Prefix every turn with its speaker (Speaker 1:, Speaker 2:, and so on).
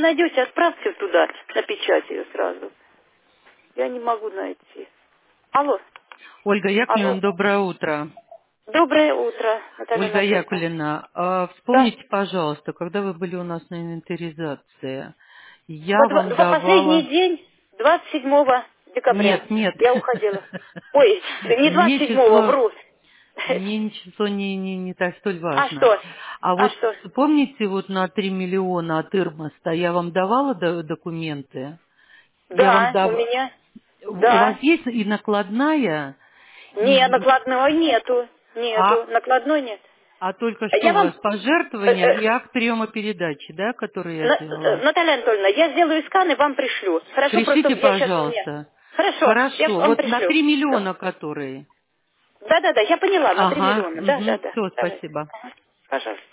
Speaker 1: найдете, отправьте туда, на печать ее сразу. Я не могу найти. Алло.
Speaker 2: Ольга
Speaker 1: Алло.
Speaker 2: Яковлевна, доброе утро.
Speaker 1: Доброе утро, Наталья
Speaker 2: Ольга
Speaker 1: Анатольевна.
Speaker 2: Яковлевна,
Speaker 1: Да.
Speaker 2: вспомните, пожалуйста, когда вы были у нас на инвентаризации, я
Speaker 1: Вот
Speaker 2: вам
Speaker 1: за последний
Speaker 2: давала...
Speaker 1: день, 27 декабря,
Speaker 2: Нет, нет.
Speaker 1: я уходила. Ой, не
Speaker 2: Мне
Speaker 1: 27-го,
Speaker 2: число...
Speaker 1: вру.
Speaker 2: Мне число не так столь
Speaker 1: А
Speaker 2: важно.
Speaker 1: что?
Speaker 2: А
Speaker 1: А
Speaker 2: вот
Speaker 1: что?
Speaker 2: помните, вот на 3 миллиона от Ирмоста я вам давала документы? Я вам
Speaker 1: Да, у меня.
Speaker 2: У вас
Speaker 1: Да.
Speaker 2: есть и накладная,
Speaker 1: Не,
Speaker 2: и...
Speaker 1: накладной нету. Нету.
Speaker 2: А,
Speaker 1: Накладной нет.
Speaker 2: а только что
Speaker 1: Я
Speaker 2: у вас
Speaker 1: вам...
Speaker 2: пожертвования и акт приема передачи, да, который я делала?
Speaker 1: Наталья Анатольевна, я сделаю скан и вам пришлю. Хорошо, просто
Speaker 2: Пришлите,
Speaker 1: я сейчас у меня...
Speaker 2: пожалуйста.
Speaker 1: Хорошо, я
Speaker 2: Хорошо.
Speaker 1: вам
Speaker 2: Вот на
Speaker 1: пришлю.
Speaker 2: 3 миллиона которые.
Speaker 1: Да, я поняла, на 3
Speaker 2: Ага.
Speaker 1: миллиона. Да.
Speaker 2: Все,
Speaker 1: Давайте.
Speaker 2: спасибо.
Speaker 1: Ага. Пожалуйста.